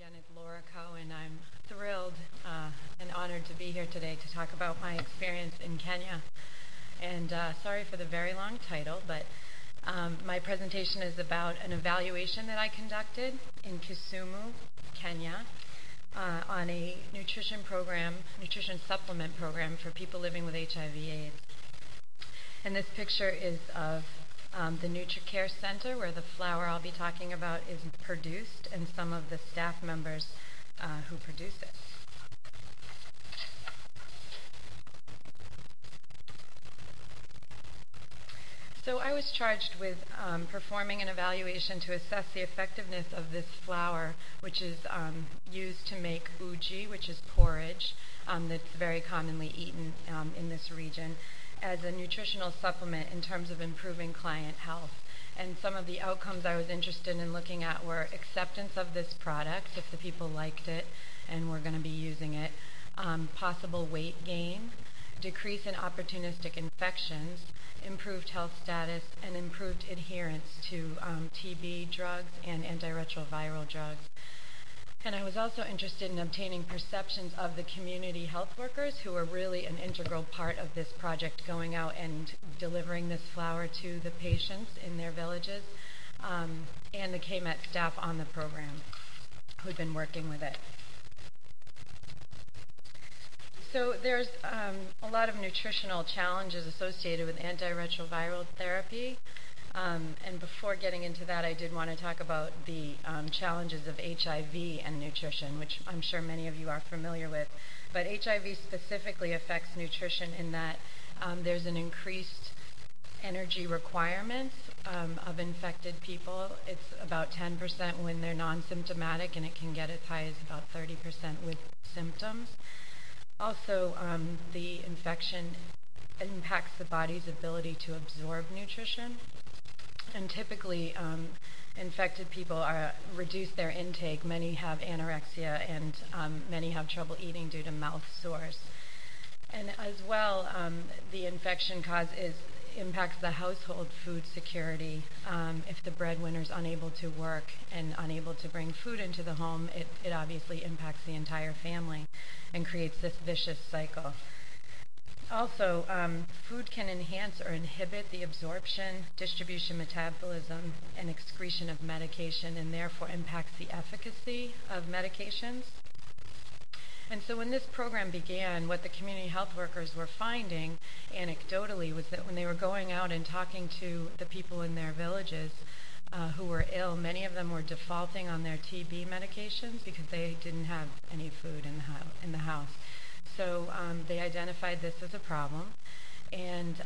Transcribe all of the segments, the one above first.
again is Laura Cohen. I'm thrilled and honored to be here today to talk about my experience in Kenya. And sorry for the very long title, but my presentation is about an evaluation that I conducted in Kisumu, Kenya, on a nutrition supplement program for people living with HIV/AIDS. And this picture is of the NutriCare Center, where the flour I'll be talking about is produced, and some of the staff members who produce it. So I was charged with performing an evaluation to assess the effectiveness of this flour, which is used to make uji, which is porridge that's very commonly eaten in this region, as a nutritional supplement in terms of improving client health. And some of the outcomes I was interested in looking at were acceptance of this product, if the people liked it and were going to be using it, possible weight gain, decrease in opportunistic infections, improved health status, and improved adherence to TB drugs and antiretroviral drugs. And I was also interested in obtaining perceptions of the community health workers, who are really an integral part of this project, going out and delivering this flour to the patients in their villages, and the KMET staff on the program who'd been working with it. So there's a lot of nutritional challenges associated with antiretroviral therapy. And before getting into that, I did want to talk about the challenges of HIV and nutrition, which I'm sure many of you are familiar with. But HIV specifically affects nutrition in that there's an increased energy requirements of infected people. It's about 10% when they're non-symptomatic, and it can get as high as about 30% with symptoms. Also, the infection impacts the body's ability to absorb nutrition. And typically, infected people reduce their intake. Many have anorexia, and many have trouble eating due to mouth sores. And as well, the infection impacts the household food security. If the breadwinner is unable to work and unable to bring food into the home, it obviously impacts the entire family and creates this vicious cycle. Also, food can enhance or inhibit the absorption, distribution, metabolism, and excretion of medication, and therefore impacts the efficacy of medications. And so when this program began, what the community health workers were finding anecdotally was that when they were going out and talking to the people in their villages who were ill, many of them were defaulting on their TB medications because they didn't have any food in the house. So they identified this as a problem, and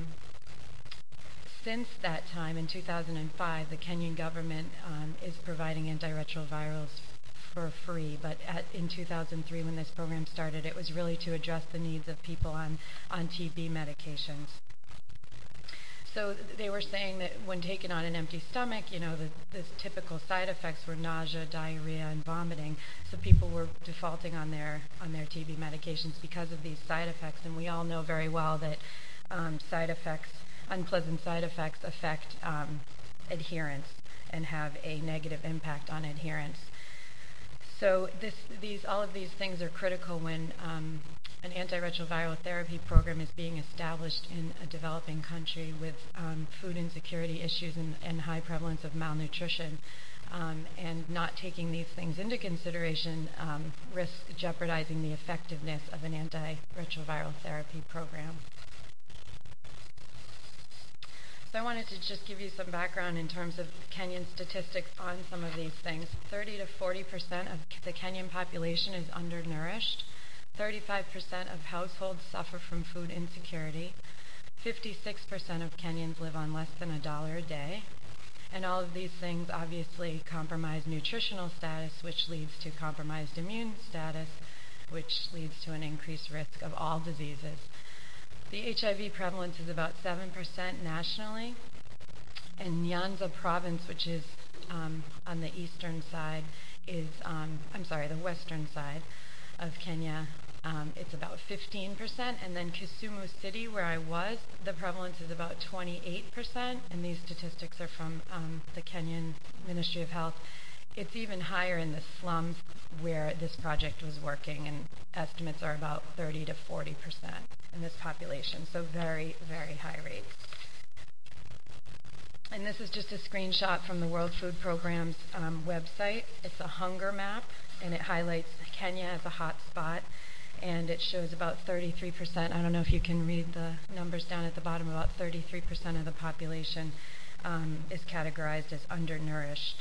since that time, in 2005, the Kenyan government is providing antiretrovirals for free, but in 2003, when this program started, it was really to address the needs of people on TB medications. So they were saying that when taken on an empty stomach, the typical side effects were nausea, diarrhea, and vomiting. So people were defaulting on their TB medications because of these side effects. And we all know very well that unpleasant side effects affect adherence and have a negative impact on adherence. So all of these things are critical when an antiretroviral therapy program is being established in a developing country with food insecurity issues and high prevalence of malnutrition. And not taking these things into consideration risks jeopardizing the effectiveness of an antiretroviral therapy program. So I wanted to just give you some background in terms of Kenyan statistics on some of these things. 30 to 40% of the Kenyan population is undernourished. 35% of households suffer from food insecurity. 56% of Kenyans live on less than $1 a day. And all of these things obviously compromise nutritional status, which leads to compromised immune status, which leads to an increased risk of all diseases. The HIV prevalence is about 7% nationally. And Nyanza province, which is on the eastern side, the western side of Kenya, it's about 15%, and then Kisumu City, where I was, the prevalence is about 28%, and these statistics are from the Kenyan Ministry of Health, It's even higher in the slums where this project was working, and estimates are about 30 to 40% in this population, so very, very high rates. And this is just a screenshot from the World Food Programme's website. It's a hunger map, and it highlights Kenya as a hot spot, and it shows about 33%. I don't know if you can read the numbers down at the bottom. About 33% of the population is categorized as undernourished.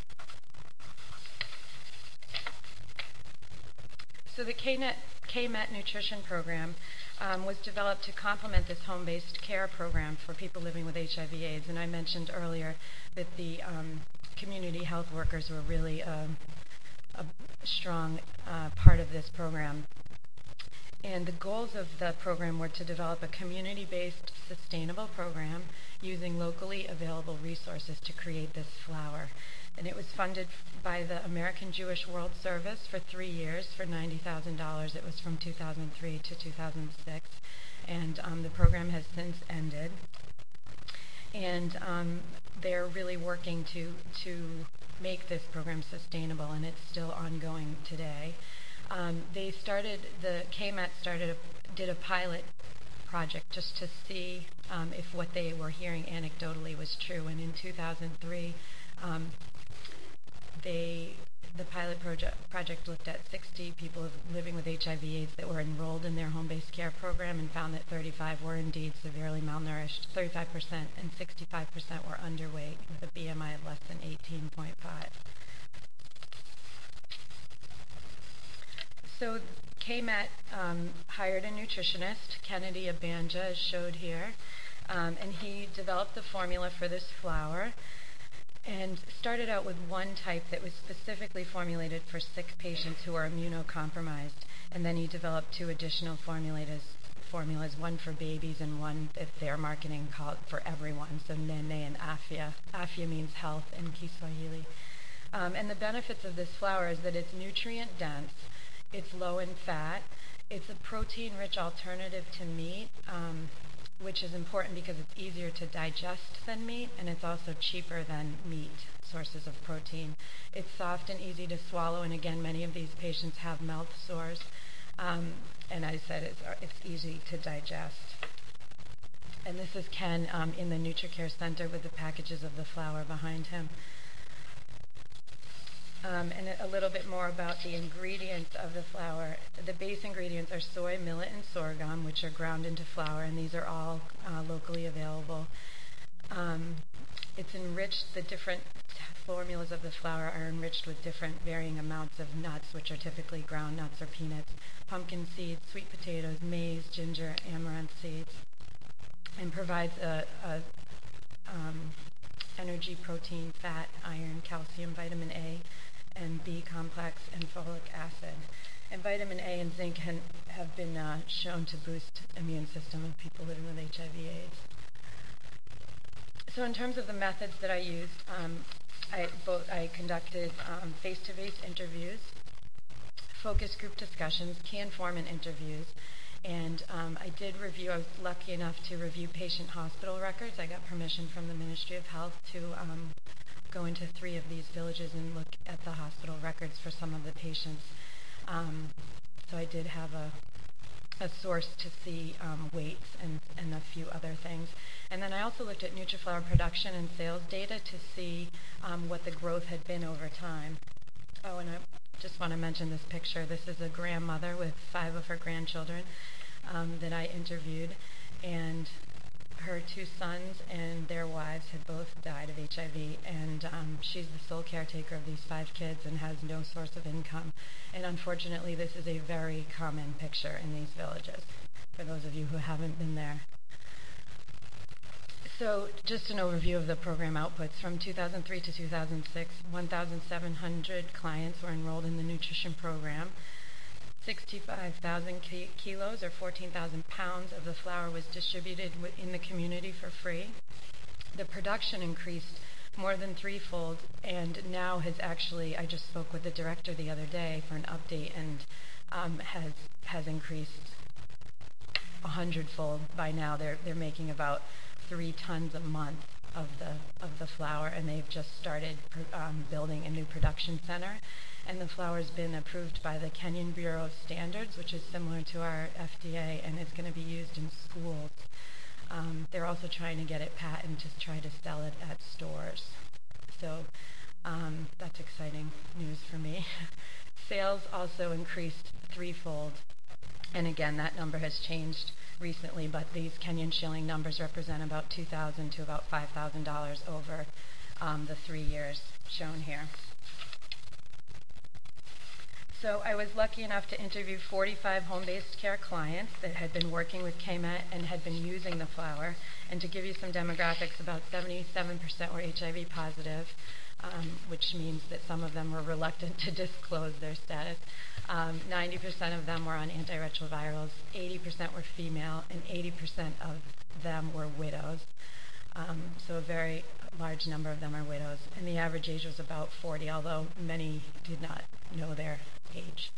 So the KMET nutrition program was developed to complement this home-based care program for people living with HIV/AIDS. And I mentioned earlier that the community health workers were really a strong part of this program. And the goals of the program were to develop a community-based, sustainable program using locally available resources to create this flour. And it was funded by the American Jewish World Service for 3 years for $90,000. It was from 2003 to 2006. And the program has since ended. And they're really working to make this program sustainable, and it's still ongoing today. The KMET did a pilot project just to see if what they were hearing anecdotally was true. And in 2003, the pilot project looked at 60 people living with HIV/AIDS that were enrolled in their home-based care program and found that 35 were indeed severely malnourished, 35%, and 65% were underweight with a BMI of less than 18.5. So KMET hired a nutritionist, Kennedy Abanja, as showed here, and he developed the formula for this flour and started out with one type that was specifically formulated for sick patients who are immunocompromised, and then he developed 2 additional formulas, one for babies and one that they're marketing called for everyone, so Nene and Afya. Afya means health in Kiswahili. And the benefits of this flour is that it's nutrient dense, it's low in fat, it's a protein-rich alternative to meat, which is important because it's easier to digest than meat, and it's also cheaper than meat sources of protein. It's soft and easy to swallow, and again, many of these patients have mouth sores, and I said it's easy to digest. And this is Ken in the NutriCare Center with the packages of the flour behind him. And a little bit more about the ingredients of the flour. The base ingredients are soy, millet, and sorghum, which are ground into flour, and these are all locally available. It's enriched, the different formulas of the flour are enriched with different varying amounts of nuts, which are typically ground nuts or peanuts, pumpkin seeds, sweet potatoes, maize, ginger, amaranth seeds, and provides energy, protein, fat, iron, calcium, vitamin A, and B complex, and folic acid. And vitamin A and zinc have been shown to boost the immune system of people living with HIV/AIDS. So in terms of the methods that I used, I conducted face-to-face interviews, focus group discussions, key informant interviews, and I was lucky enough to review patient hospital records. I got permission from the Ministry of Health to go into 3 of these villages and look at the hospital records for some of the patients. So I did have a source to see weights and a few other things. And then I also looked at NutriFlour production and sales data to see what the growth had been over time. Oh, and I just want to mention this picture. This is a grandmother with 5 of her grandchildren that I interviewed, and her 2 sons and their wives had both died of HIV, and she's the sole caretaker of these 5 kids and has no source of income. And unfortunately, this is a very common picture in these villages, for those of you who haven't been there. So just an overview of the program outputs. From 2003 to 2006, 1,700 clients were enrolled in the nutrition program. 65,000 kilos or 14,000 pounds of the flour was distributed in the community for free. The production increased more than 3-fold, and now has actually, I just spoke with the director the other day for an update, and has increased 100-fold by now. They're making about 3 tons a month of the flower, and they've just started building a new production center. And the flower's been approved by the Kenyan Bureau of Standards, which is similar to our FDA, and it's going to be used in schools. They're also trying to get it patented to try to sell it at stores. So that's exciting news for me. Sales also increased threefold. And again, that number has changed recently, but these Kenyan shilling numbers represent about $2,000 to about $5,000 over the 3 years shown here. So I was lucky enough to interview 45 home-based care clients that had been working with KMET and had been using the flower. And to give you some demographics, about 77% were HIV positive, which means that some of them were reluctant to disclose their status. 90% of them were on antiretrovirals, 80% were female, and 80% of them were widows. So a very large number of them are widows. And the average age was about 40, although many did not know their age.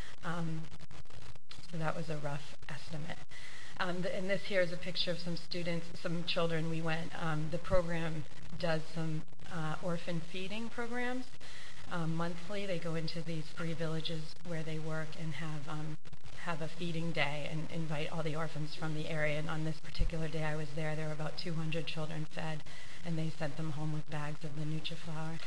So that was a rough estimate. And this here is a picture of some students, some children we went. The program does some orphan feeding programs. Monthly, they go into these 3 villages where they work and have a feeding day and invite all the orphans from the area. And on this particular day I was there were about 200 children fed, and they sent them home with bags of the NutriFlower.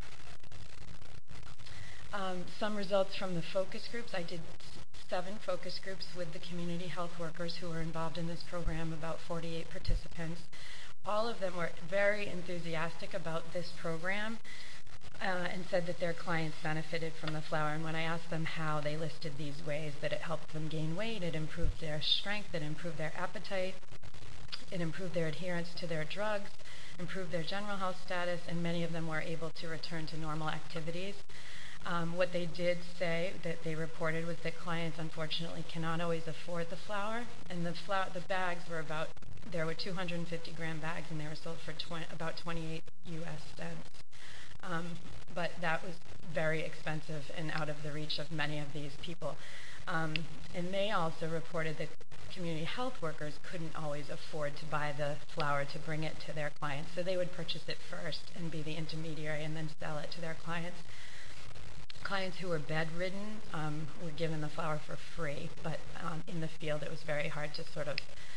Some results from the focus groups. I did 7 focus groups with the community health workers who were involved in this program, about 48 participants. All of them were very enthusiastic about this program and said that their clients benefited from the flower. And when I asked them how, they listed these ways: that it helped them gain weight, it improved their strength, it improved their appetite, it improved their adherence to their drugs, improved their general health status, and many of them were able to return to normal activities. What they did say that they reported was that clients unfortunately cannot always afford the flower, and the bags were there were 250 gram bags, and they were sold for about 28 US cents. But that was very expensive and out of the reach of many of these people. And they also reported that community health workers couldn't always afford to buy the flower to bring it to their clients, so they would purchase it first and be the intermediary and then sell it to their clients. Clients who were bedridden were given the flower for free, but in the field it was very hard to sort of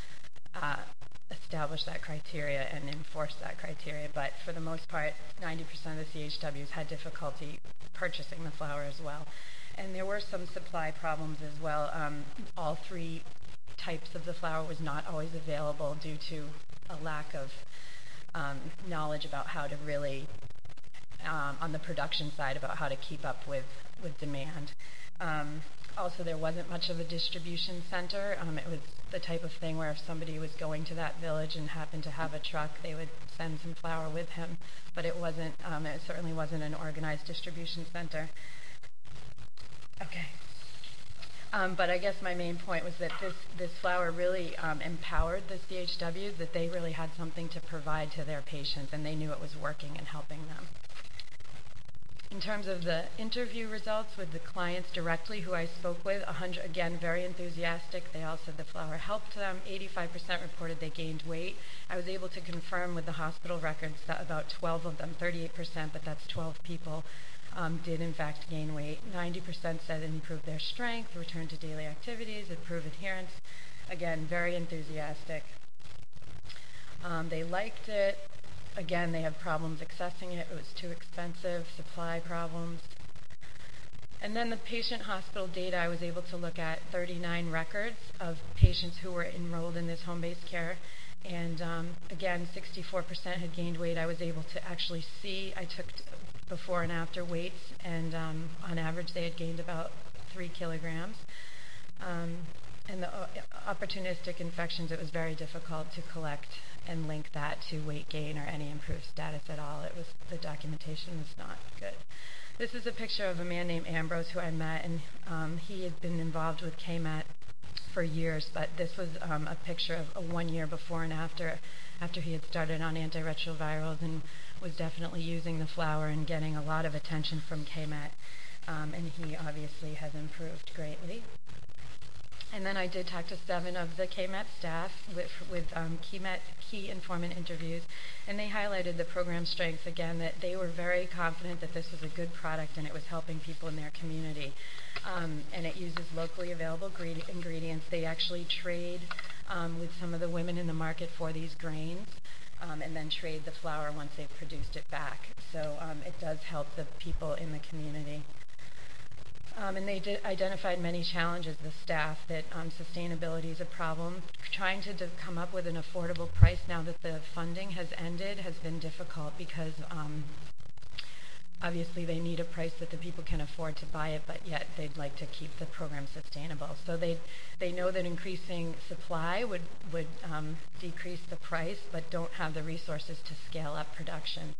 establish that criteria and enforce that criteria. But for the most part, 90% of the CHWs had difficulty purchasing the flower as well. And there were some supply problems as well. All 3 types of the flower was not always available due to a lack of knowledge about how to really on the production side about how to keep up with demand. Also, there wasn't much of a distribution center. It was the type of thing where if somebody was going to that village and happened to have a truck, they would send some flour with him. But it wasn't. It certainly wasn't an organized distribution center. Okay. But I guess my main point was that this flower really empowered the CHWs, that they really had something to provide to their patients, and they knew it was working and helping them. In terms of the interview results with the clients directly who I spoke with, 100, again, very enthusiastic. They all said the flower helped them. 85% reported they gained weight. I was able to confirm with the hospital records that about 12 of them, 38%, but that's 12 people, did in fact gain weight. 90% said it improved their strength, returned to daily activities, improved adherence. Again, very enthusiastic. They liked it. Again, they had problems accessing it. It was too expensive, supply problems. And then the patient hospital data, I was able to look at 39 records of patients who were enrolled in this home-based care. And again, 64% had gained weight. I was able to actually see, I took before and after weights, and on average they had gained about 3 kilograms. And the opportunistic infections, it was very difficult to collect and link that to weight gain or any improved status at all. The documentation was not good. This is a picture of a man named Ambrose who I met, and he had been involved with KMET for years, but this was a picture of a 1 year before and after he had started on antiretrovirals and was definitely using the flower and getting a lot of attention from KMET, and he obviously has improved greatly. And then I did talk to 7 of the KMET staff with key informant interviews, and they highlighted the program strengths again, that they were very confident that this was a good product and it was helping people in their community. And it uses locally available ingredients. They actually trade with some of the women in the market for these grains, and then trade the flour once they've produced it back. So it does help the people in the community. And they identified many challenges, the staff, that sustainability is a problem. Trying to come up with an affordable price now that the funding has ended has been difficult because obviously they need a price that the people can afford to buy it, but yet they'd like to keep the program sustainable. So they know that increasing supply would decrease the price, but don't have the resources to scale up production.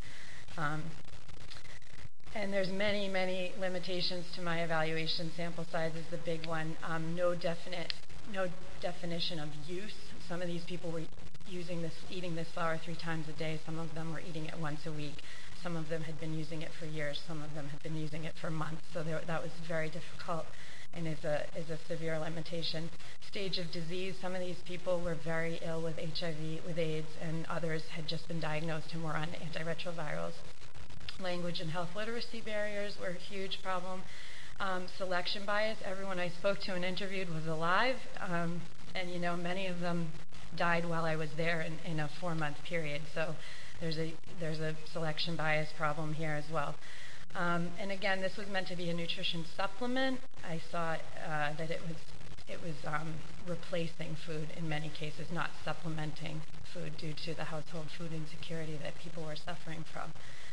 And there's many, many limitations to my evaluation. Sample size is the big one. No definition of use. Some of these people were eating this flour 3 times a day. Some of them were eating it once a week. Some of them had been using it for years. Some of them had been using it for months. So that was very difficult and is a severe limitation. Stage of disease. Some of these people were very ill with HIV, with AIDS, and others had just been diagnosed and were on antiretrovirals. Language and health literacy barriers were a huge problem. Selection bias. Everyone I spoke to and interviewed was alive, and many of them died while I was there in a 4-month period. So there's a selection bias problem here as well. And again, this was meant to be a nutrition supplement. I saw that it was replacing food in many cases, not supplementing food due to the household food insecurity that people were suffering from.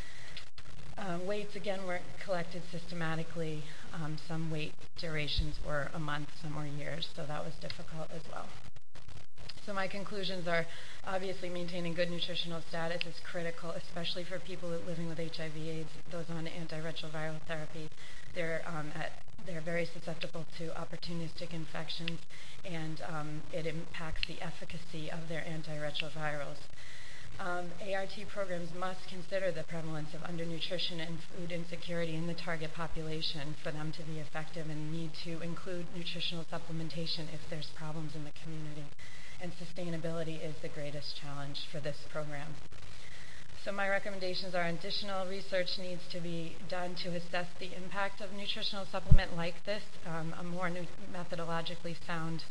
Weights, again, weren't collected systematically. Some weight durations were a month, some were years, so that was difficult as well. So my conclusions are, obviously maintaining good nutritional status is critical, especially for people living with HIV/AIDS, those on antiretroviral therapy. They're very susceptible to opportunistic infections, and it impacts the efficacy of their antiretrovirals. ART programs must consider the prevalence of undernutrition and food insecurity in the target population for them to be effective, and need to include nutritional supplementation if there's problems in the community. And sustainability is the greatest challenge for this program. So my recommendations are additional research needs to be done to assess the impact of nutritional supplement like this, a more methodologically sound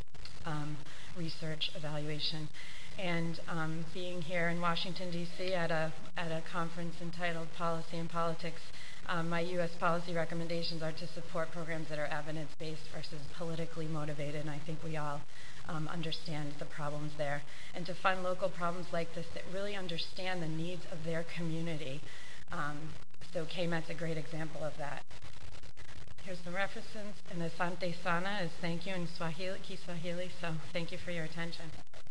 research evaluation. And being here in Washington, D.C. at a conference entitled Policy and Politics, my U.S. policy recommendations are to support programs that are evidence-based versus politically motivated, and I think we all understand the problems there. And to fund local problems like this that really understand the needs of their community. So KMET's a great example of that. Here's some references, and Asante Sana is thank you in Kiswahili, so thank you for your attention.